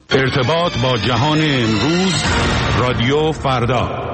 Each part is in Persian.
ارتباط با جهان امروز، رادیو فردا.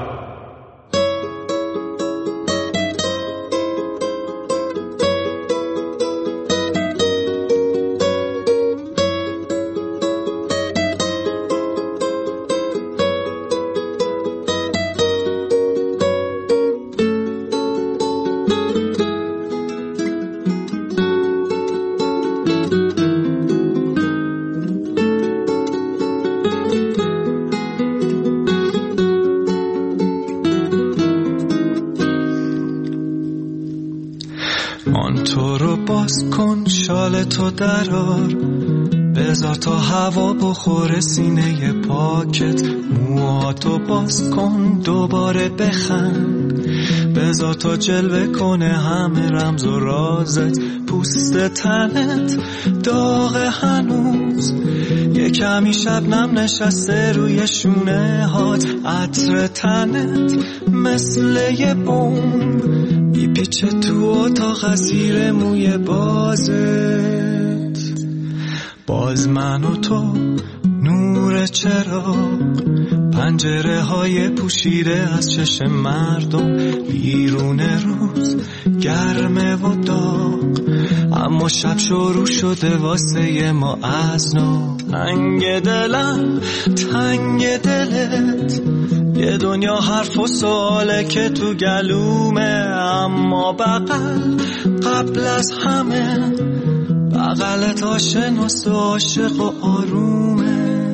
تو درار بذار تا هوا بخوره سینه پاکت، موهاتو باز کن دوباره بخند، بذار تا جلوه کنه همه رمز و رازت، پوست تنت داغ هنوز، یه کمی شبنم نشسته روی شونه هات، عطر تنت مثل یه بمب میپیچه تو اتاق زیر موی بازت، باز من و تو نور چراغ، پنجره های پوشیده از چشم مردم، بیرون روز گرمه و داغ، اما شب شروع شده واسه ما از نو، تنگ دلم تنگ دلت، یه دنیا حرف و سواله که تو گلومه، اما بغل قبل از همه بغلت آشناست و عاشق و آرومه،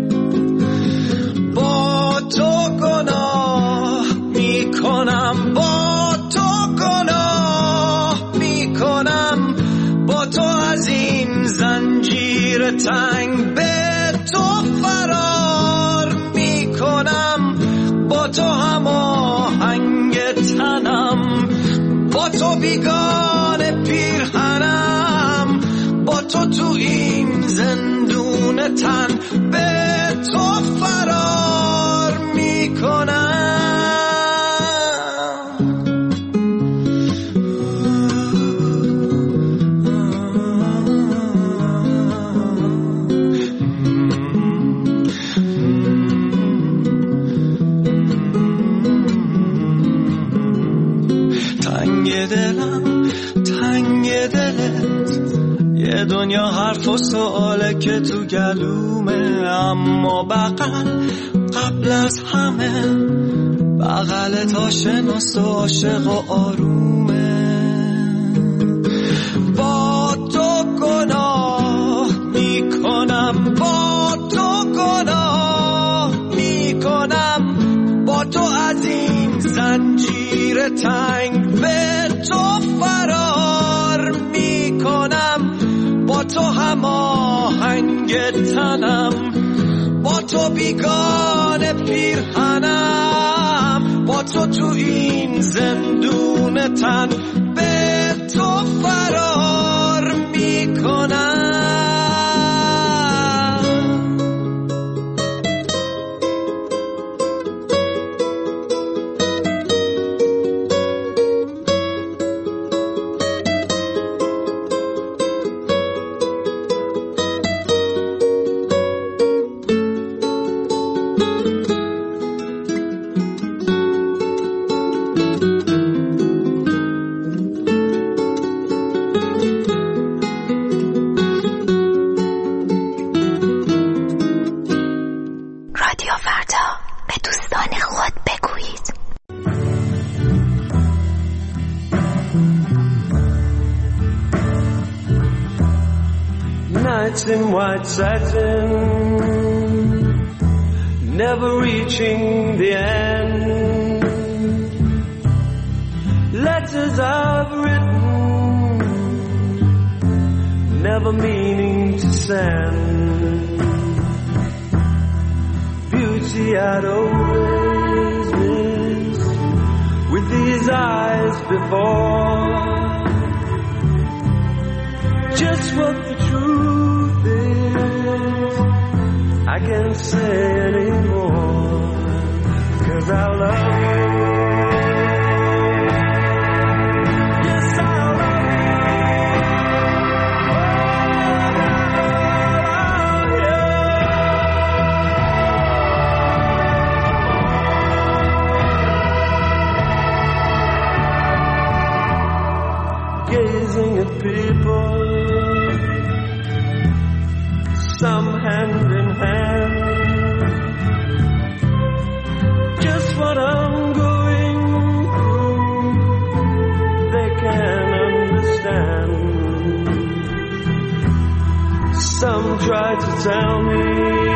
با تو گناه میکنم، با تو گناه میکنم، با تو از این زنجیر تنگ به تو فرار میکنم، با تو هماهنگ تنم، با تو بیگانه پیرهنم، با تو تو این زندون تن به تو فرار میکنم. تنگ دلم تنگ دلت، یه دنیا حرف و سواله که تو گلومه، اما بغل قبل از همه بغلت آشناست و عاشق و آرومه، با تو گناه میکنم، با تو گناه میکنم، با تو از این زنجیر تنگ به تو فرار میکنم، با تو هماهنگ تنم، با تو بیگانه پیرهنم، با تو تو این زندون تن به تو فرار میکنم. In white satin, never reaching the end, letters I've written, never meaning to send, beauty I'd always missed with these eyes before, just what the truth is, I can't say anymore, 'cause I love you. Yes, I love you. some hand in hand. Just what I'm going through, they can't understand. Some try to tell me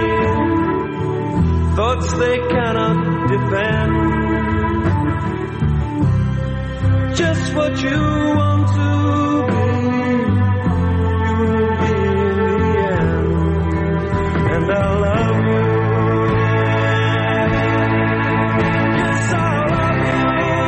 thoughts they cannot defend. Just what you want to be, you will be in the end. And I love you. Yes, I love you.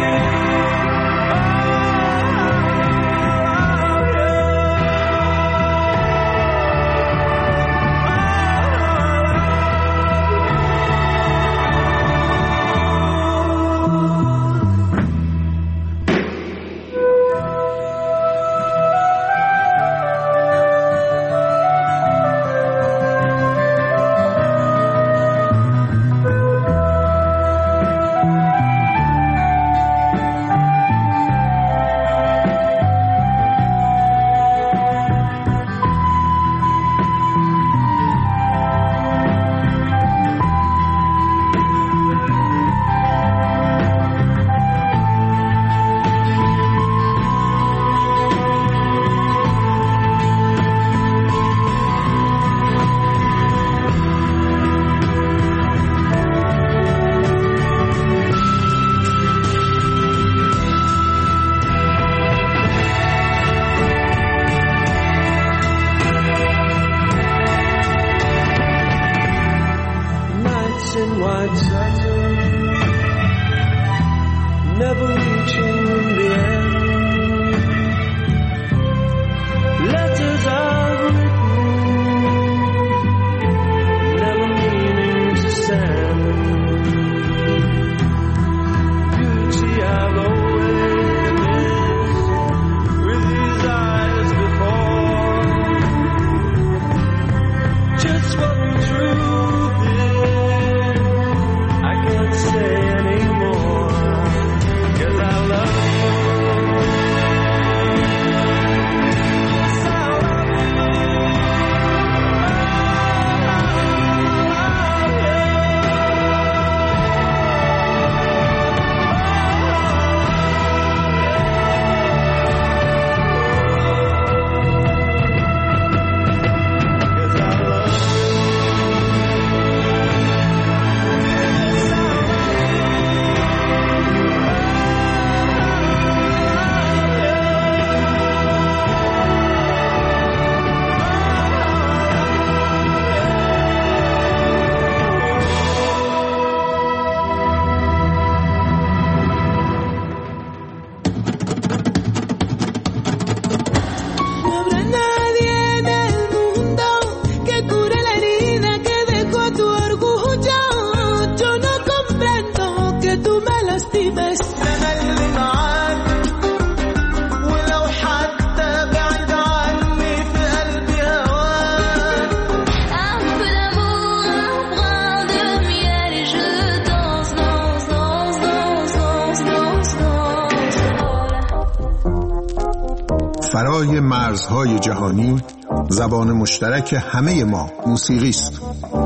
فرای مرزهای جهانی، زبان مشترک همه ما موسیقی است.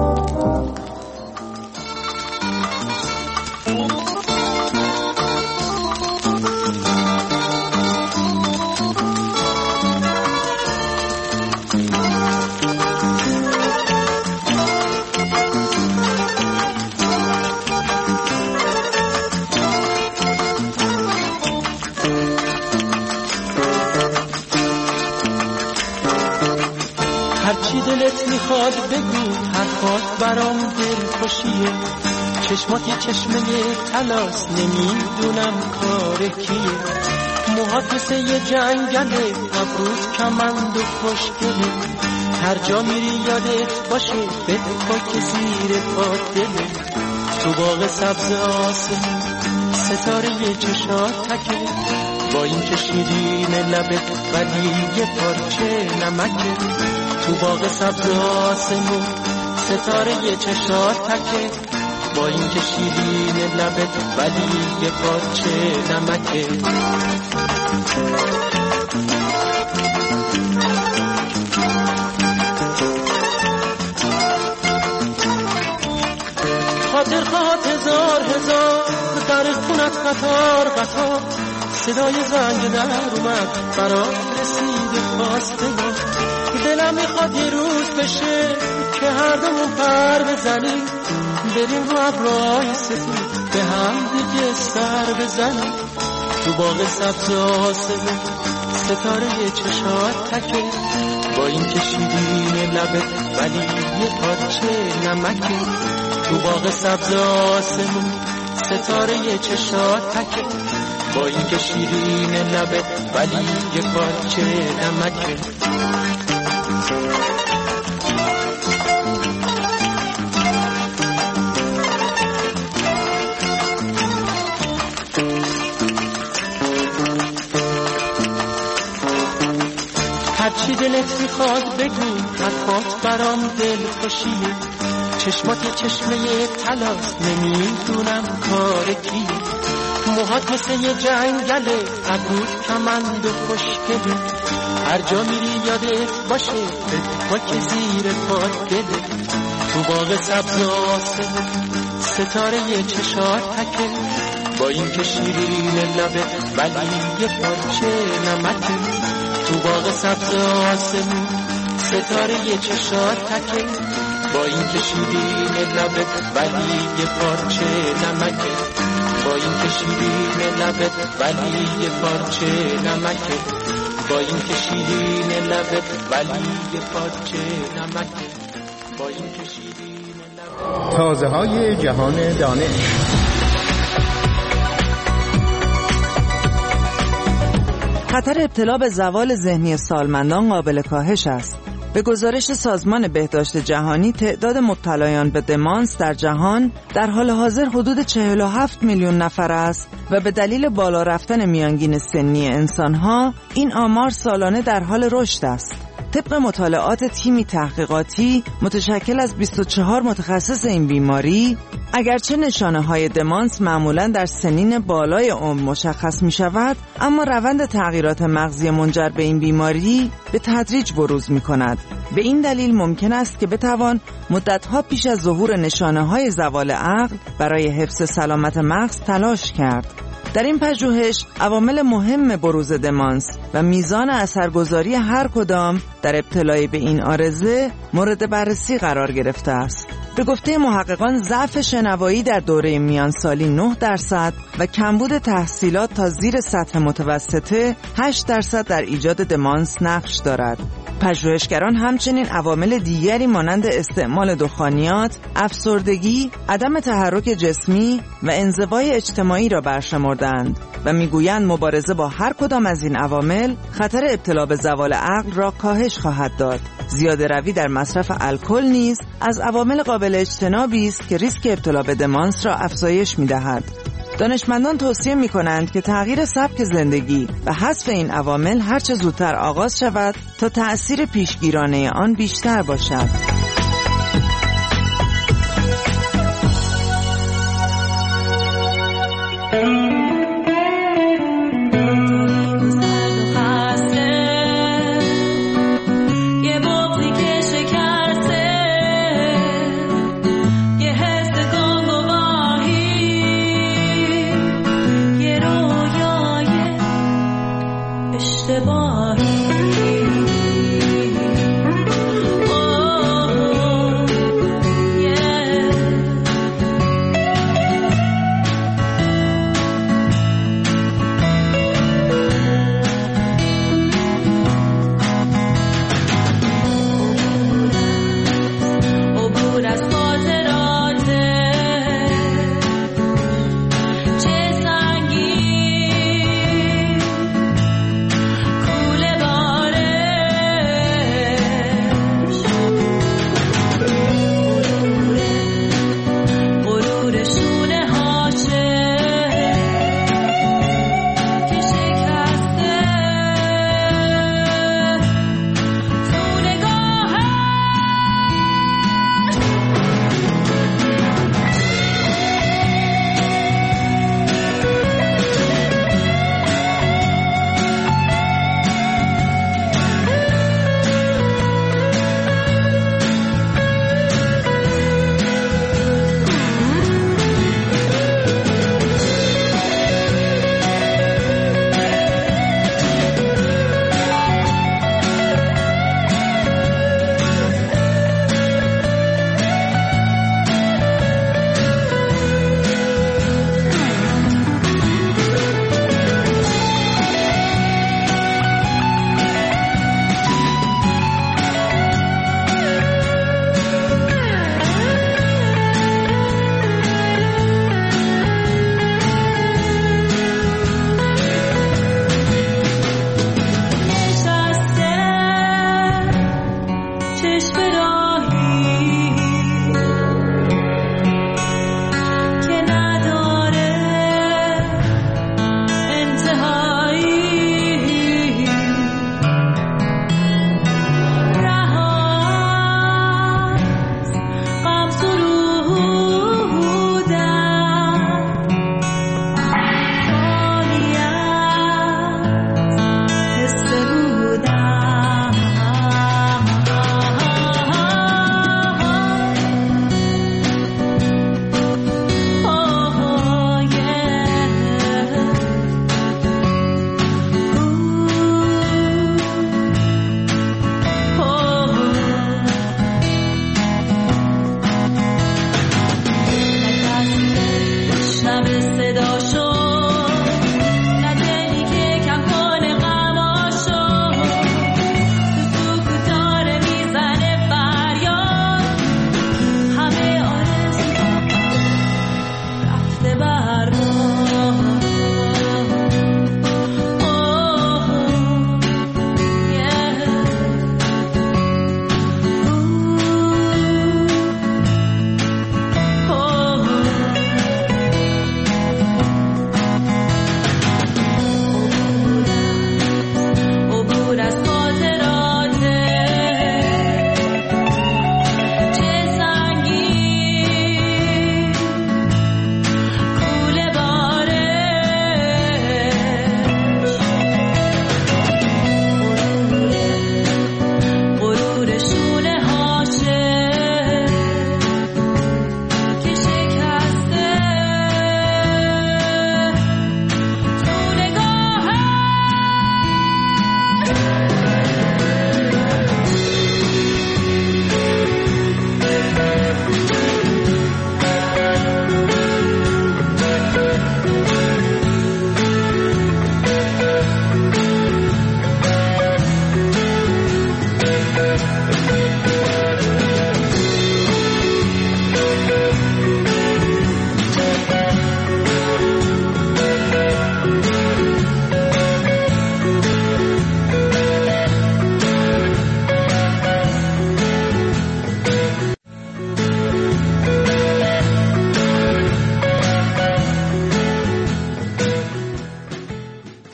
هرچی دلت میخواد بگو، حرفات برام دلخوشیه. چشماتی چشمه طلاست، نمیدونم کار کیه. موهات مثل یه جنگله، ابروت کمند و خوشگله. هر جا میری یادت باشه، بپا که زیر پات دله. تو باغ سبز آسمون ستاره چشات تکه، با این که شیرین لبت ولی یه پارچه نمکه. تو باغ سبز آسمون ستاره چشات تکه، با این که شیرین لبت ولی یه پارچه نمکه. میزند قطار قطار، صدای زنگ در اومد برام رسید خواستگاه. دلم میخواد یه روز بشه که هر دومون پر بزنیم، بریم رو ابرهای سفید به هم دیگه سر بزنیم. تو باغ سبز آسمون ستاره چشات تکه، با این که شیرین لبت ولی یه پارچه نمکه. تو باغ سبز آسمون ستاره چشات تکه، با این که شیرین لبت ولی یه پارچه نمکه. هرچی دلت میخواد بگو، حرفات برام دل خوشیه. چشمات چشمه طلاست، نمیدونم کار کیه. موهات مثل یه جنگله، ابروت کمند و خوشگله. هر جا میری یادت باشه خاک زیر پات دله. تو باغ سبز آسمون ستاره چشات تکه، با این که شیرین لبه ولی یه پارچه نمکه. تو باغ سبز آسمون ستاره چشات تکه، با این که شیرین لبه ولی یه پارچه نمکه. با این که شیرین لبه ولی یه پارچه نمکه. با این که شیرین لبه ولی یه پارچه نمکه. با این که شیرین لبه. تازه های جهان دانش. خطر ابتلا به زوال ذهنی سالمندان قابل کاهش است. به گزارش سازمان بهداشت جهانی، تعداد مبتلایان به دمانس در جهان در حال حاضر حدود 47 میلیون نفر است و به دلیل بالا رفتن میانگین سنی انسانها این آمار سالانه در حال رشد است. طبق مطالعات تیمی تحقیقاتی متشکل از 24 متخصص این بیماری، اگرچه نشانه‌های دمانس معمولاً در سنین بالای عمر مشخص می‌شود، اما روند تغییرات مغزی منجر به این بیماری به تدریج بروز می‌کند. به این دلیل ممکن است که بتوان مدت‌ها پیش از ظهور نشانه‌های زوال عقل برای حفظ سلامت مغز تلاش کرد. در این پژوهش عوامل مهم بروز دمانس و میزان اثرگذاری هر کدام در ابتلای به این عارضه مورد بررسی قرار گرفته است. به گفته محققان، ضعف شنوایی در دوره میانسالی 9% و کمبود تحصیلات تا زیر سطح متوسطه 8% در ایجاد دمانس نقش دارد. پژوهشگران همچنین عوامل دیگری مانند استعمال دخانیات، افسردگی، عدم تحرک جسمی و انزوای اجتماعی را برشمردند و میگویند مبارزه با هر کدام از این عوامل خطر ابتلا به زوال عقل را کاهش خواهد داد. زیاده روی در مصرف الکل نیز از عوامل قابل اجتنابی است که ریسک ابتلا به دمانس را افزایش می‌دهد. دانشمندان توصیه می‌کنند که تغییر سبک زندگی و حذف این عوامل هرچه زودتر آغاز شود تا تأثیر پیشگیرانه آن بیشتر باشد.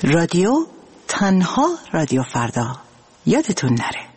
رادیو تنها رادیو فردا، یادتون نره.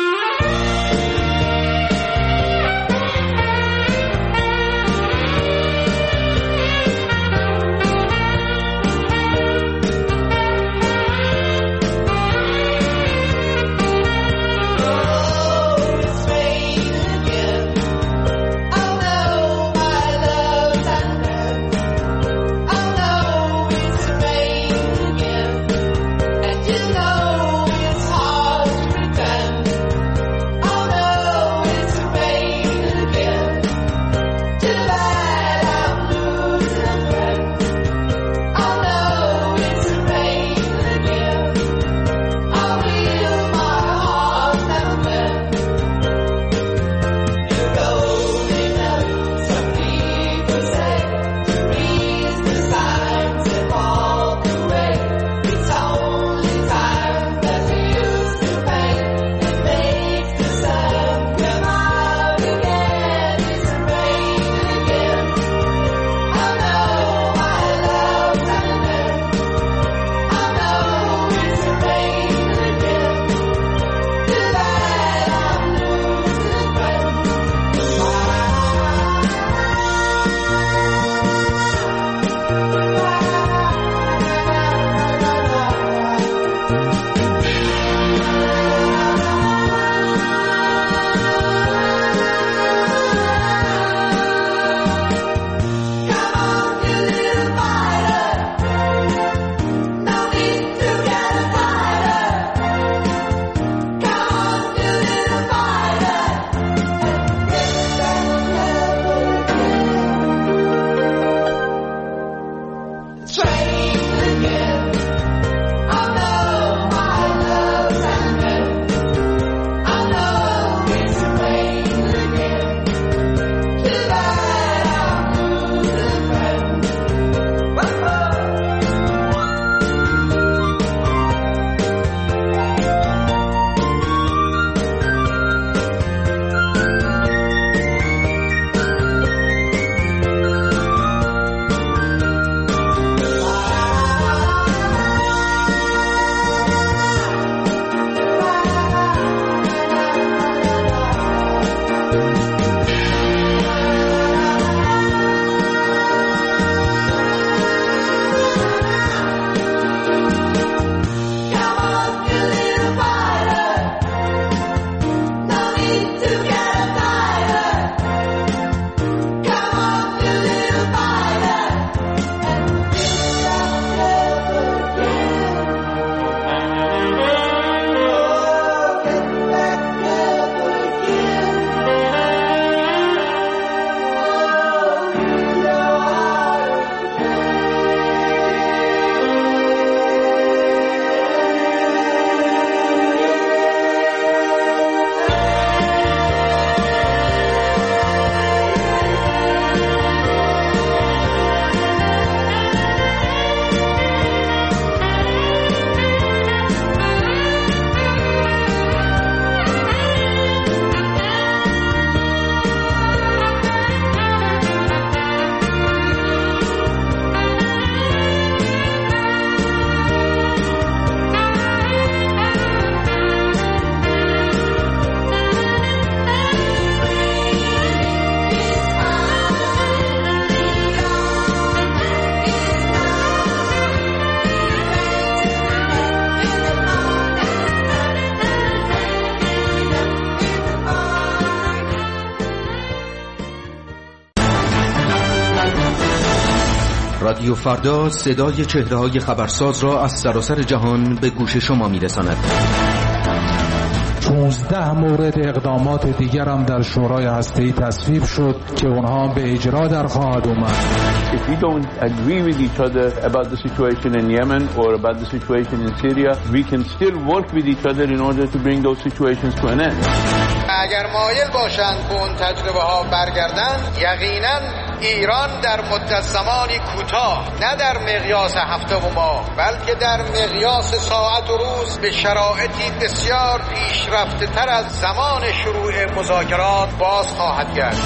رادیو فردا صدای چهره‌های خبرساز را از سراسر جهان به گوش شما می‌رساند. 16 مورد اقدامات دیگر هم در شورای هسته‌ای تصویب شد که اونها به اجرا در خواهد اومد. If we don't agree with each other about the situation in Yemen or about the situation in Syria, we can still work with each other in order to bring those situations to an end. اگر مایل باشند به اون تجربه ها برگردن، یقینا ایران در مدت زمانی کوتاه، نه در مقیاس هفته و ماه، بلکه در مقیاس ساعت و روز به شرایطی بسیار پیشرفته تر از زمان شروع مذاکرات باز خواهد گشت.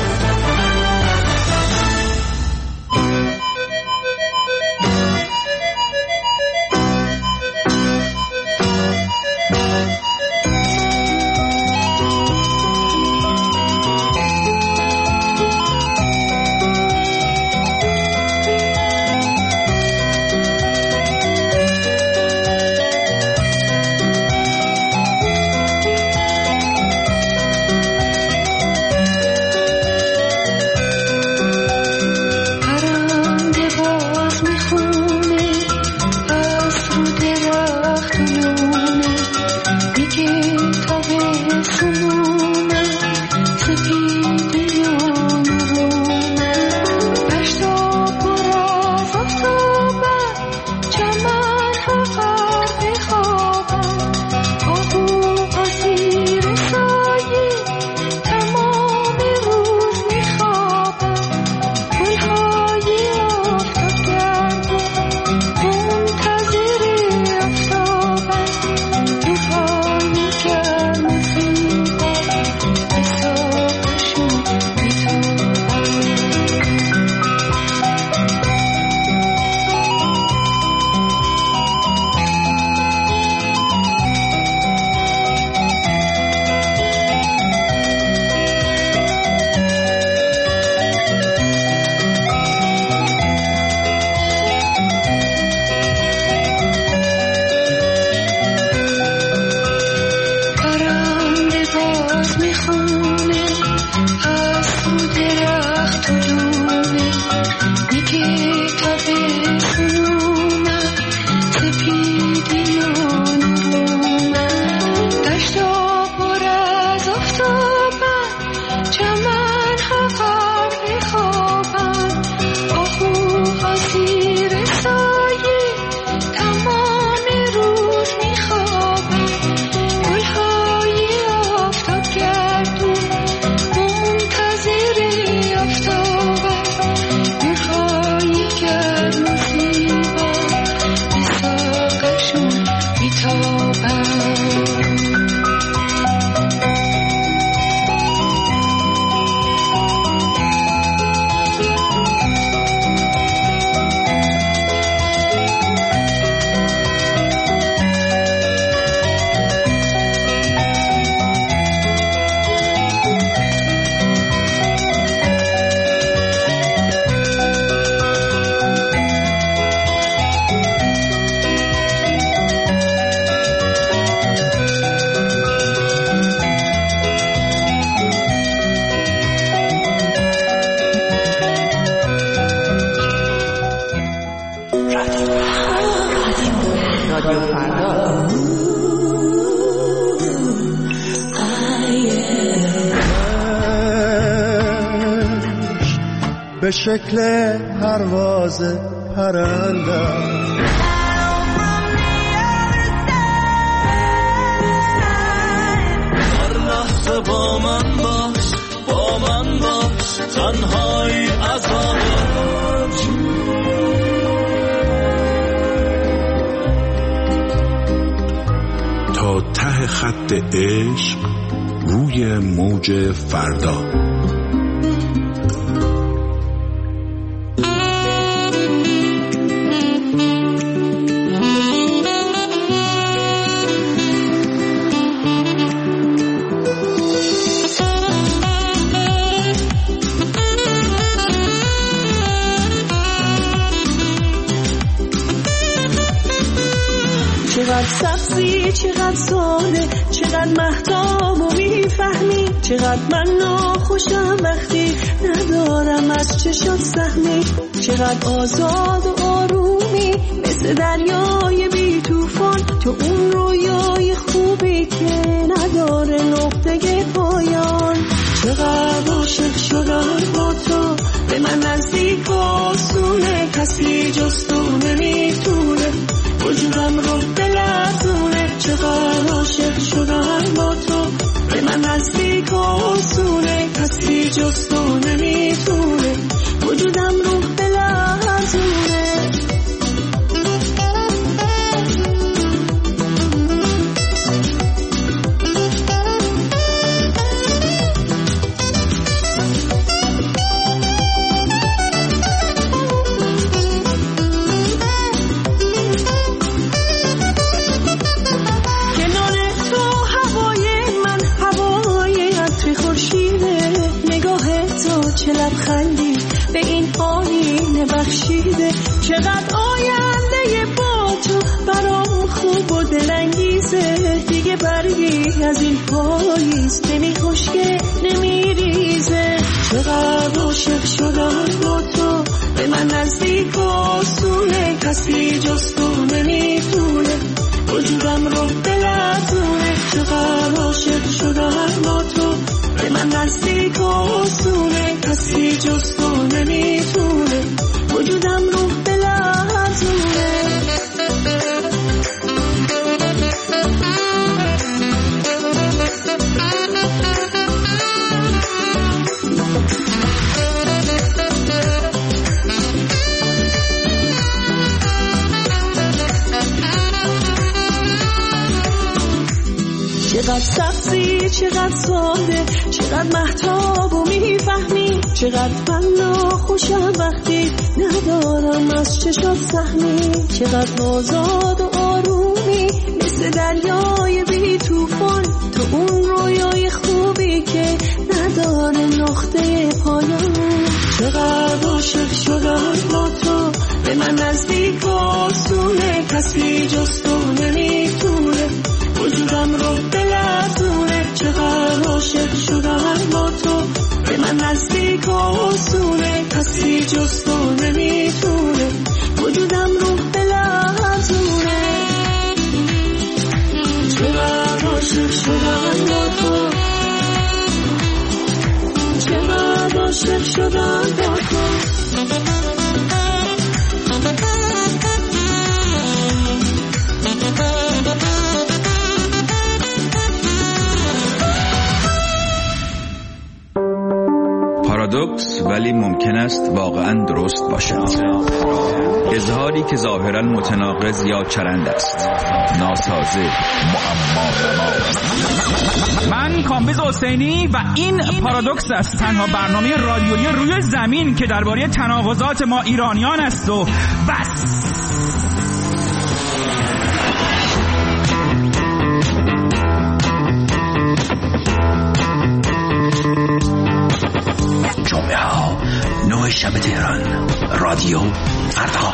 به شکل پرواز پرنده. هر لحظه با من باش، با من باش، تنهایی از تا ته خط عشق روی موج فردا. چقدر سبزی، چقدر ساده، چقدر مهتاب و میفهمی، چقدر من ناخوشم وقتی ندارم از چشات سهمی، چقدر آزاد و آرومی مثل دریای بی توفان، تو اون رویای خوبی که نداره نقطه پایان. چقدر عاشق شدم با تو، به من نزدیک و آسونه، کسی جز تو نمیتونه وجودم رو بلرزونه. چقدر عاشق شدم با تو، به من نزدیک و آسونه، کسی جز تو نمیتونه وجودم رو بلرزونه. لبخندی به این آینه بخشیده، چقدر آینده با تو برام خوب و دلانگیزه. دیگه برگی از این پاییز نمی خشکه نمی ریزه. چقدر عاشق شدم با تو، به من نزدیک و آسونه، کسی جز تو نمیتونه وجودم رو بلرزونه. چقدر عاشق شدم با تو، به من نزدیک و آسونه، کسی جز تو نمیتونه وجودم رو بلرزونه. چقدر سبزی، چقدر ساده، چقدر مهتاب و میفهمی، چقدر من ناخوشم وقتی ندارم از چشات سهمی، چقدر آزاد و آرومی مثل دریای بی توفان، تو اون رویای خوبی که نداره نقطه پایان. چقدر عاشق شدم با تو، به من نزدیک و آسونه، کسی جز تو نمیتونه وجودم رو بلرزونه. چقدر عاشق شدم با تو، به من نزدیک و آسونه، کسی جز تو نمیتونه وجودم رو بلرزونه. چقدر عاشق شدم با تو، چقدر عاشق شدم با تو. پارادوکس ولی ممکن است واقعا درست باشد. اظهاری که ظاهرا متناقض یا چرند است، ناسازه، معما. من کامبیز حسینی و این پارادوکس است، تنها برنامه رادیویی روی زمین که درباره تناقضات ما ایرانیان است و بس. جمعه ها 9 شب تهران، رادیو فردا.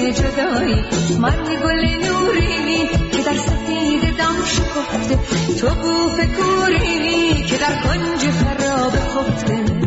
جدایی، من گل نورینی که در سفید دم شکفته، تو بوف کورینی که در کنج خراب خفته.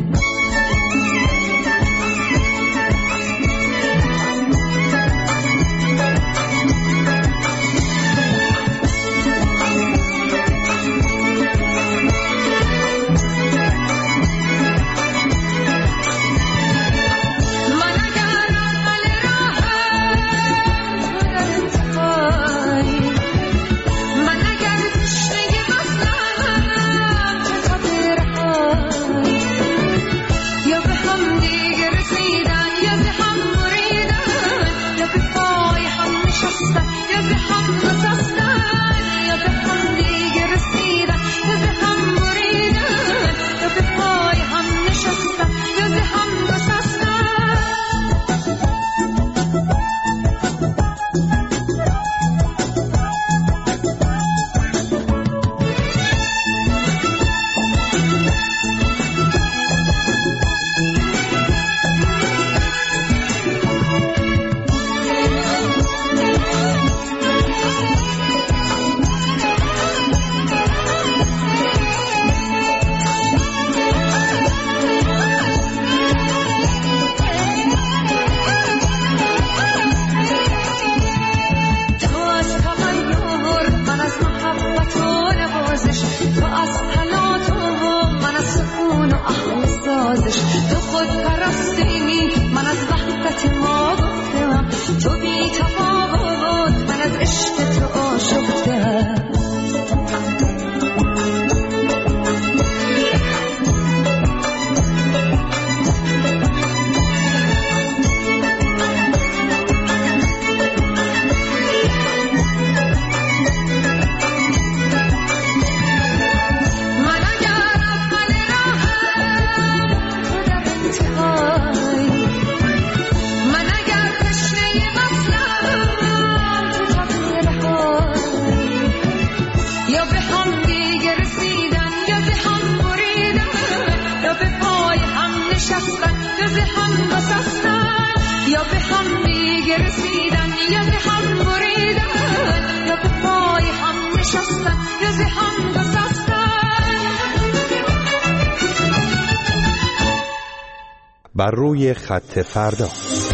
بر روی خط فردا.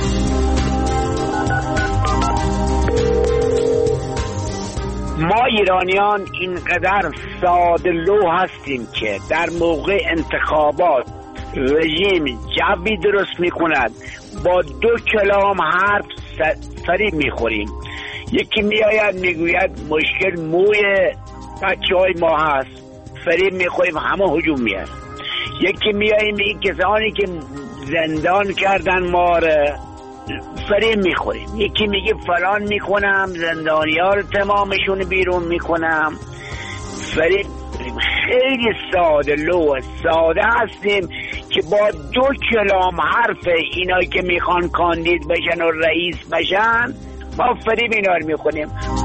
ما ایرانیان اینقدر ساده لو هستیم که در موقع انتخابات رژیم جوی درست میکند، با 2 کلام حرف فریب میخوریم. یکی میآید میگوید مشکل موی بچه های ما هست، فریب میخوریم، همه هجوم میاد. یکی میاییم این کسانی که زندان کردن ما رو فریب میخوریم. یکی میگه فلان میکنم، زندانی ها رو تمامشون بیرون میکنم، فریب میخوریم. خیلی ساده لو ساده هستیم که با 2 کلام حرف اینایی که میخوان کاندید بشن و رئیس بشن ما فریب اینا رو میکنیم.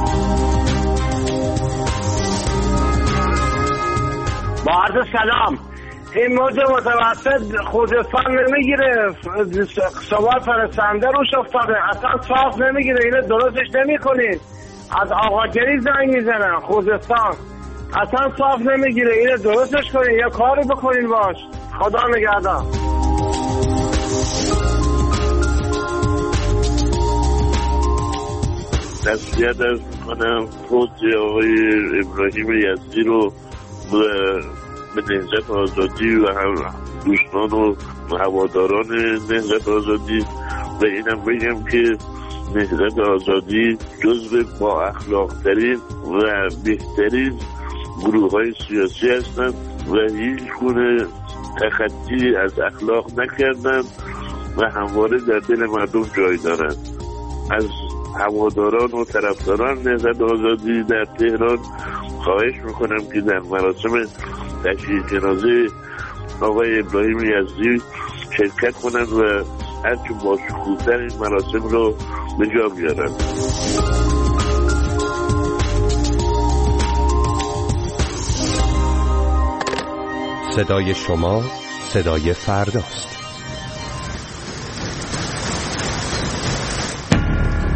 با عرض سلام، این موج متوسط خوزستان نمیگیره، سوال فرستنده روش افتاده، اصلا صاف نمیگیره، اینو درستش نمیکنید. از آقاگری زنگ میزنن خوزستان، اصلا صاف نمیگیره، اینو درستش کنید یا کاری بکنید باش. خدا نگهدار. تسلیت از کنم فوت آقای ابراهیم یزدی رو به نهضت آزادی و هم دوستان و هواداران نهضت آزادی، و اینم بگم که نهضت آزادی جزو با اخلاق ترین و بهترین گروه های سیاسی هستند و هیچ گونه تخطی از اخلاق نکردن و همواره در دل مردم جای دارند. از هواداران و طرفداران نهضت آزادی در تهران خواهش میکنم که در مراسم تشییع جنازه آقای ابراهیم یزدی شرکت کنند و هرچه با شکوه‌تر این مراسم رو به جا بیارند. صدای شما صدای فرداست.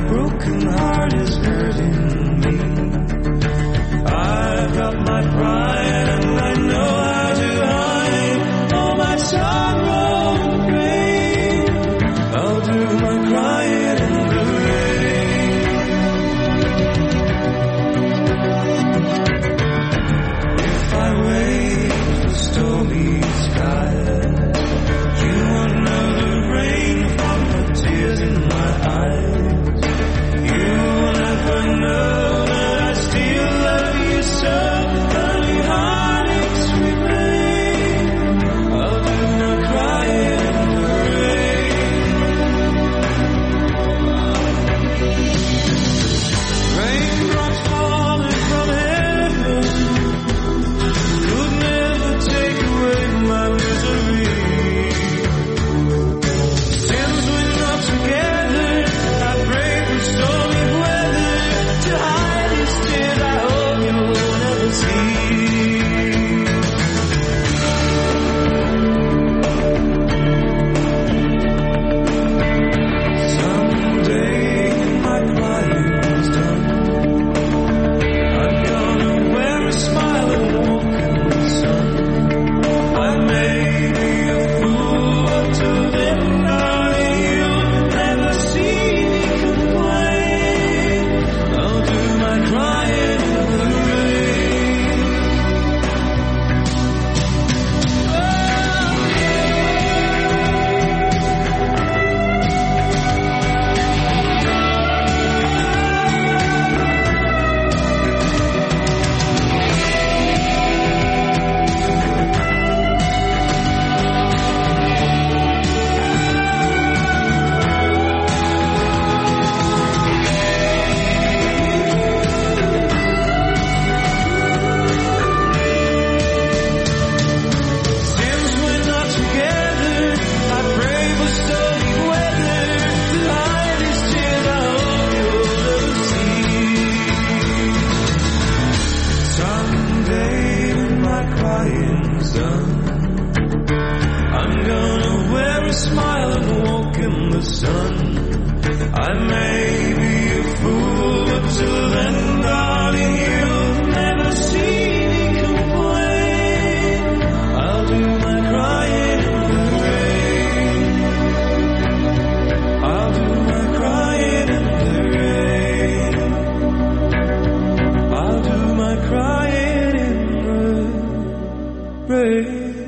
broken heart is hurting me. I've got my pride and I know how to hide all my sorrow and pain. I'll do my crying in the rain. If I wait for stormy skies, you won't know the rain from the tears in my eyes. You'll never know that I still love you so. Only heartaches remain. I'll do my crying in the rain. Raindrops falling from heaven could never take away my misery. Since we're not together, I pray for stormy weather to hide these tears I hope you'll never see. Someday my crying's done. I'm gonna wear a smile and walk in the sun. I may be a fool, but till then, darling, you'll never see me complain. I'll do my crying in the rain. Since we're not together, I pray for stormy weather to hide these tears I hope you'll never see. Someday when my crying's done, I'm gonna wear a smile and walk in the sun. I may be a fool, but till then, darling, you'll never see me complain. I'll do my crying in the rain. I'll do my crying in the rain. I'll do my crying in the rain.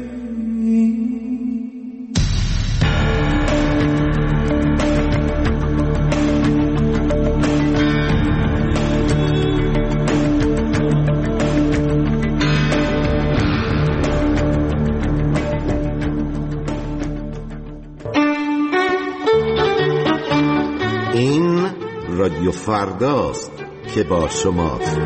این رادیو فرداست که با شماست.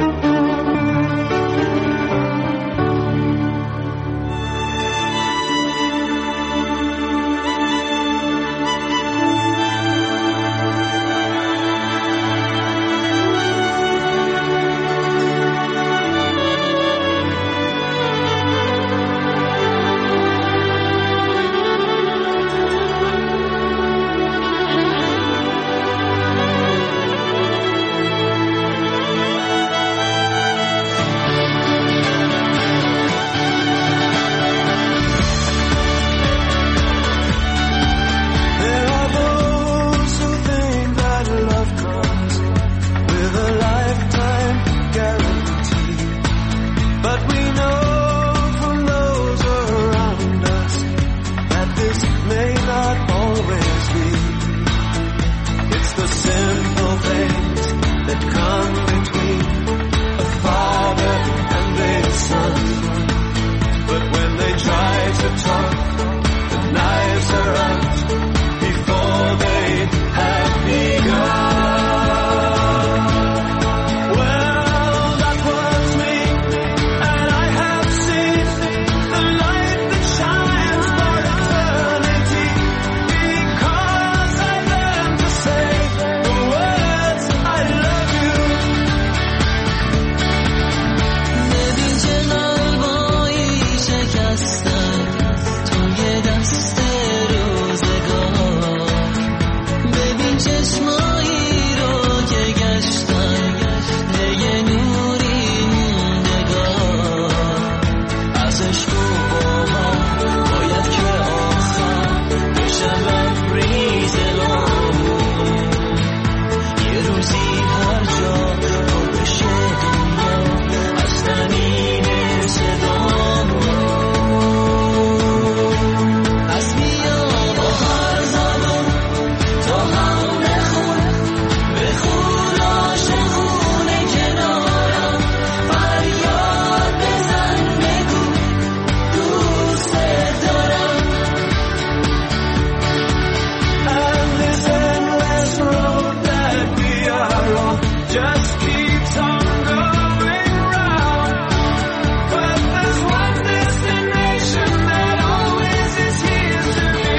just keeps on going round. But there's one destination that always is here to be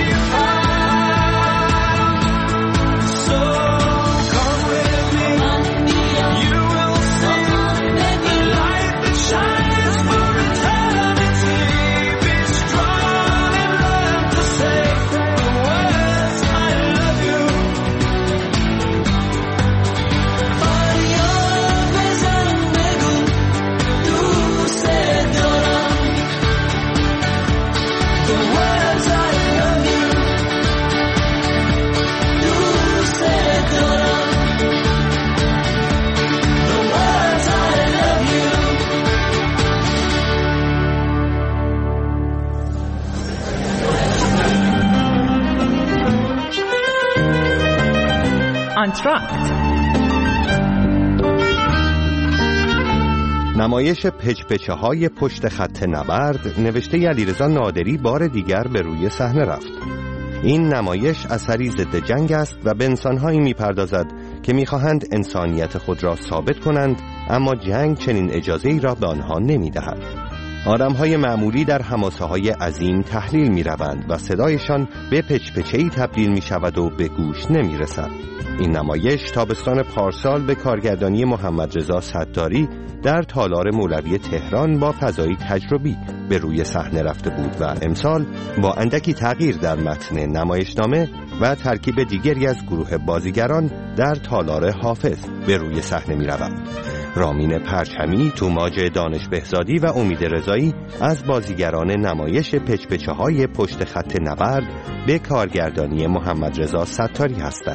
found. So come with me, you will see the light that shines for eternity. Be strong and learn to say the words I love you. آنتراکت. نمایش پچ‌پچه های پشت خط نبرد نوشته علیرضا نادری بار دیگر به روی صحنه رفت. این نمایش اثری ضد جنگ است و به انسانهایی میپردازد که میخواهند انسانیت خود را ثابت کنند، اما جنگ چنین اجازه‌ای را به آنها نمیدهد. آدم‌های معمولی در حماسه‌های عظیم تحلیل می‌روند و صدایشان به پچ‌پچه‌ای تبدیل می‌شود و به گوش نمی‌رسد. این نمایش تابستان پارسال به کارگردانی محمد رضا ستاری در تالار مولوی تهران با فضایی تجربی به روی صحنه رفته بود و امسال با اندکی تغییر در متن نمایشنامه و ترکیب دیگری از گروه بازیگران در تالار حافظ به روی صحنه می‌رود. رامین پرچمی، توماج دانش بهزادی و امید رضایی از بازیگران نمایش پچ‌پچه‌های پشت خط نبرد به کارگردانی محمد رضا ستاری هستند.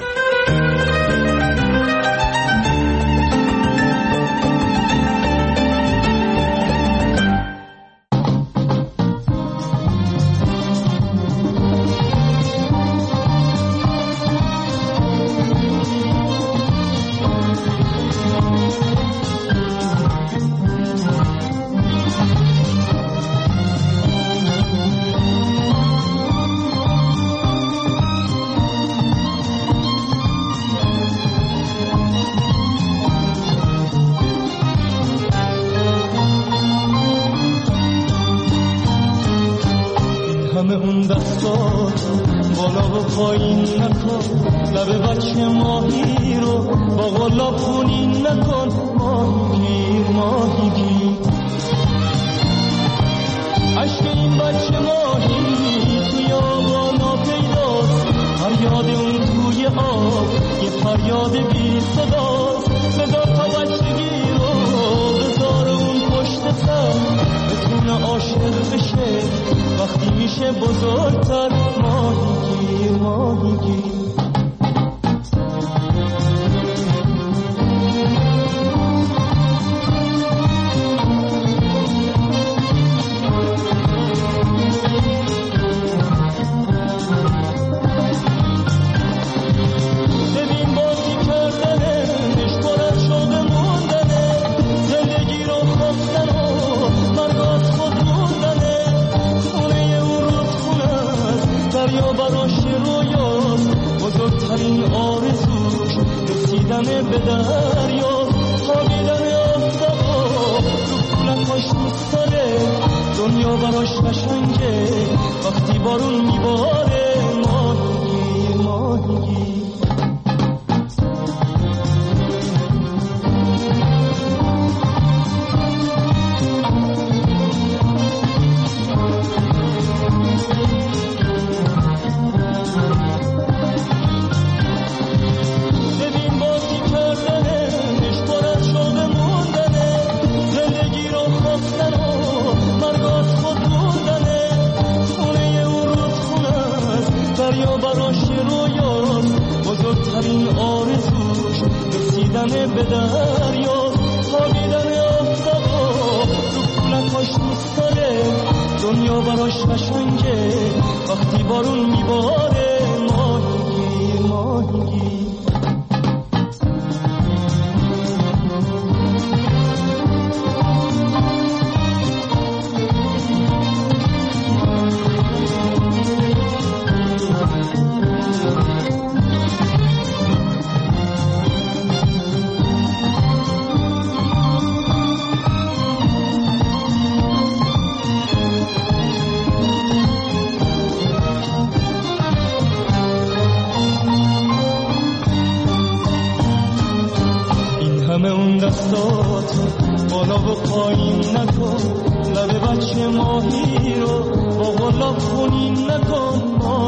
همه اون دستاتو بالا و پایین نکن، لب بچه ماهی رو با غلاب خونین نکن.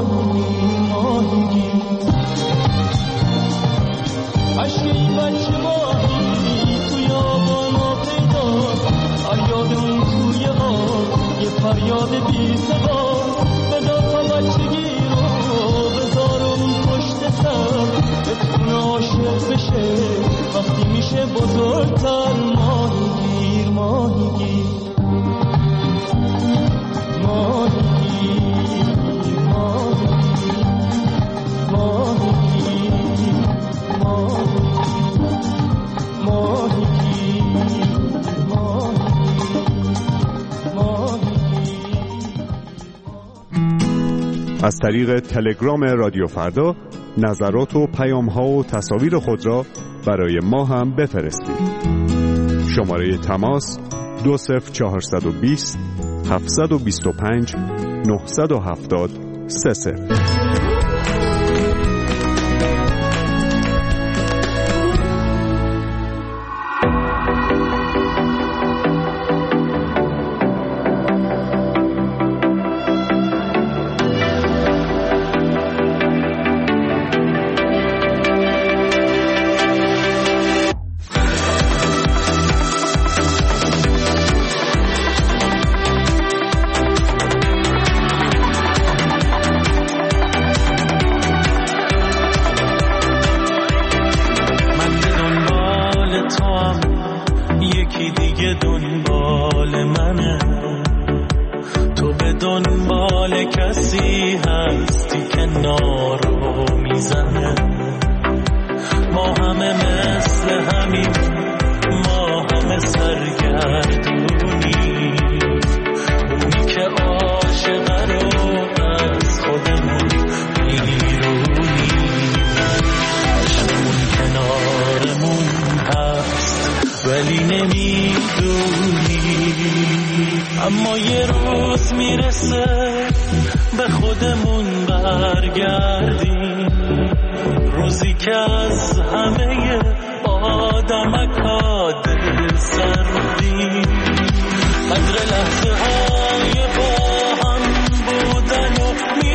ماهی عشقی بچه ماهی توی آبانا پیداست، فریاد اون توی آب یه فریاد بی زبان. بذار تا بچگی رو بذار اون پشت سر، بتونه عاشق بشه وقتی میشه بزرگتر. ماهیگیر ماهیگیر ماهیگیر ماهیگیر از طریق تلگرام رادیو فردا نظرات و پیام‌ها و تصاویر خود را برای ما هم بفرستید. شماره تماس 20420 725 970 30. اما یه روز میرسه به خودمون برگردیم، روزی که از همه آدمکا دل سردیم، قدر لحظه های با هم بودن و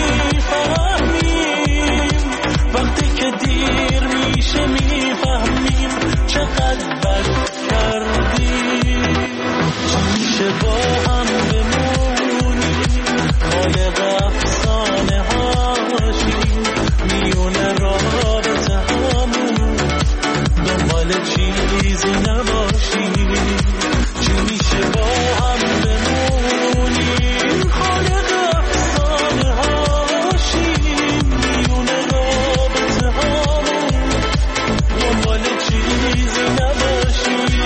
میفهمیم، وقتی که دیر میشه میفهمیم چقدر بد کردیم. چی میشه با هم بمونیم، خالق افسانه هاشیم، میون رابطه همون دنبال چیزی نباشیم. چی میشه با هم بمونیم، خالق افسانه هاشیم، میون رابطه همون دنبال چیزی نباشیم.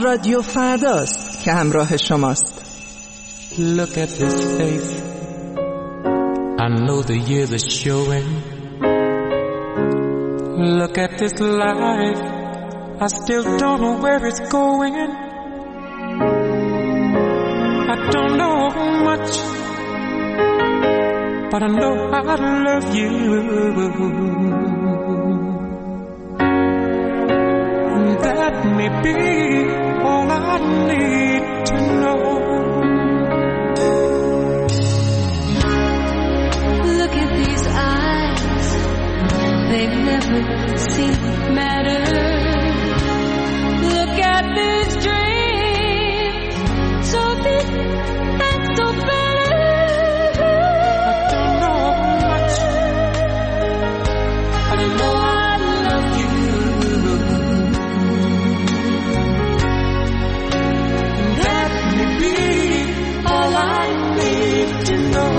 رادیو فرداست که همراه شماست. Look at this face, I know the years are showing. Look at this life, I still don't know where it's going. I don't know much, but I know I love you. That may be all I need to know. Look at these eyes, they never seem to matter. Look at this dream, so big and so better. I don't know much, but I know I love you. All I need to know.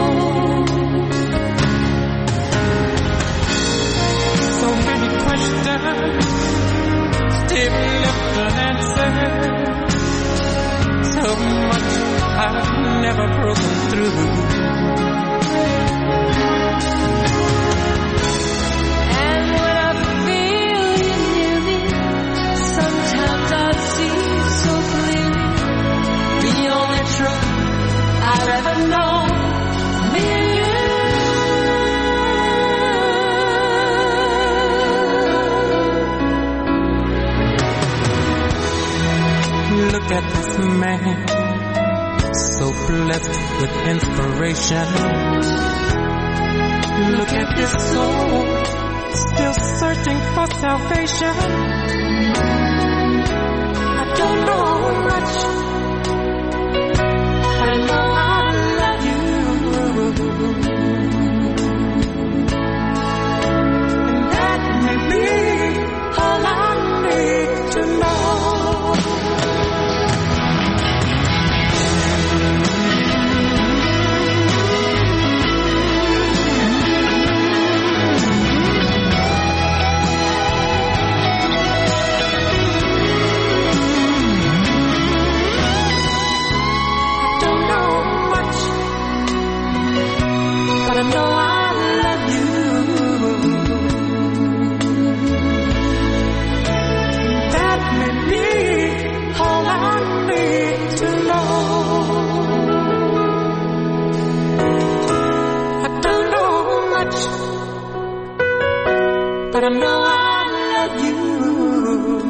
So many questions still left unanswered. So much I've never broken through. And when I feel you near me, sometimes I see so clearly the only truth I've ever known, me and you. Look at this man, so blessed with inspiration. Look at this soul, still searching for salvation. I don't know much, but I know I love you. And that may be all I need to know. But I know I love you. That may be all I need to know. I don't know much, but I know I love you.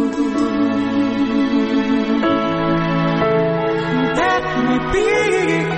That may be